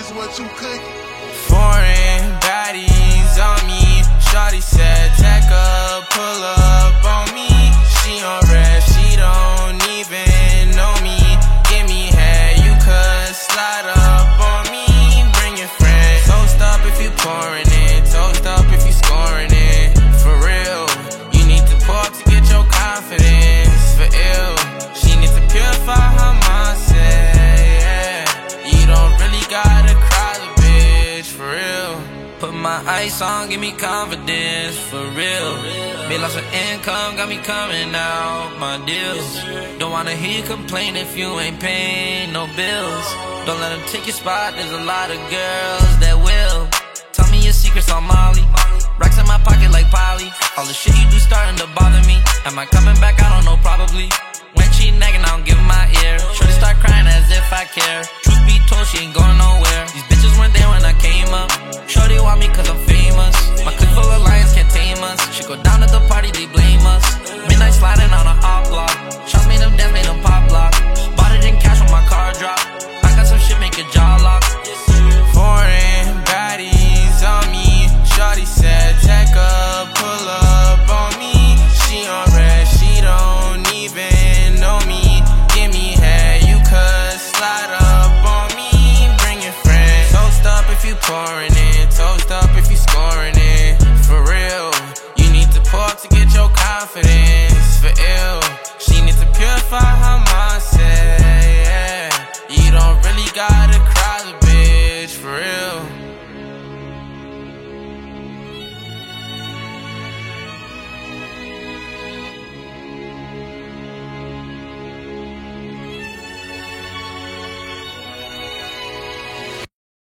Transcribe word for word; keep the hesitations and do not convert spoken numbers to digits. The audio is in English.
This what you cook? Foreign baddies on me. Shawty said, "Tech up, pull up on me." She on red, she don't even know me. Give me head, you could slide up on me. Bring your friends. Toast up if you pouring it. Toast up if you scoring it. For real, you need to pour to get your confidence. For ill, she needs to purify her mindset. Yeah, you don't really gotta cry the bitch. For real. Put my ice on, give me confidence, for real. Made lots of income, got me coming out my deals. Don't wanna hear you complain if you ain't paying no bills. Don't let them take your spot, there's a lot of girls that will. Tell me your secrets on Molly. Racks in my pocket like Polly. All the shit you do starting to bother me. Am I coming back? I don't know, probably. When she nagging, I don't give my ear. Shorty start crying as if I care. Truth be told, she ain't going nowhere. These bitches weren't there when I came up. Shorty want me cause I'm famous. My clique full of lions can't tame us. She go down at the party, they blame us. Midnight sliding on a hot block. Shots made them dance, made them pop lock. Bought it in cash when my car dropped. I got some shit, make your jaw lock. Foreign baddies on me. Shawty said, "Tech up, pull up on me." She on red, she don't even know me. Give me head, you could slide up on me. Bring your friends. Toast up if you pouring